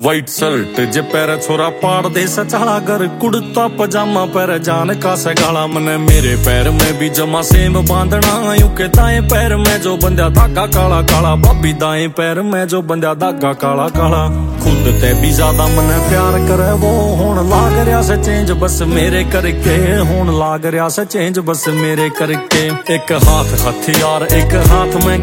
White shirt जे पैर छोरा पाड़ दे सचाला कर, कुर्ता पजामा पैर जान का सगाला। मने मेरे पैर में भी जमा सेम बांधना, यूं के दाएं पैर में जो बंदा धागा काला काला, भाभी दाएं पैर में जो बंदा धागा काला काला। खुद ते भी ज्यादा मने प्यार करे वो, होन लाग रहा से चेंज बस मेरे करके, होन लाग रहा से चेंज बस मेरे करके। एक हाथ हथियार एक हाथ में